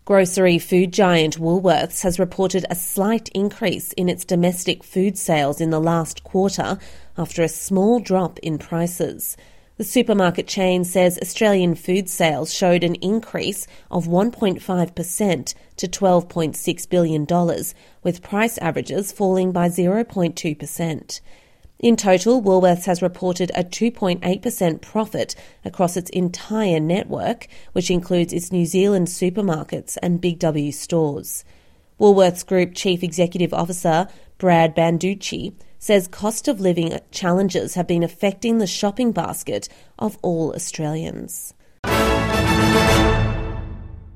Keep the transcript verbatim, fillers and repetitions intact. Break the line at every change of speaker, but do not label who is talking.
Grocery food giant Woolworths has reported a slight increase in its domestic food sales in the last quarter after a small drop in prices. The supermarket chain says Australian food sales showed an increase of one point five percent to twelve point six billion dollars, with price averages falling by zero point two percent. In total, Woolworths has reported a two point eight percent profit across its entire network, which includes its New Zealand supermarkets and Big W stores. Woolworths Group Chief Executive Officer Brad Banducci says cost of living challenges have been affecting the shopping basket of all Australians.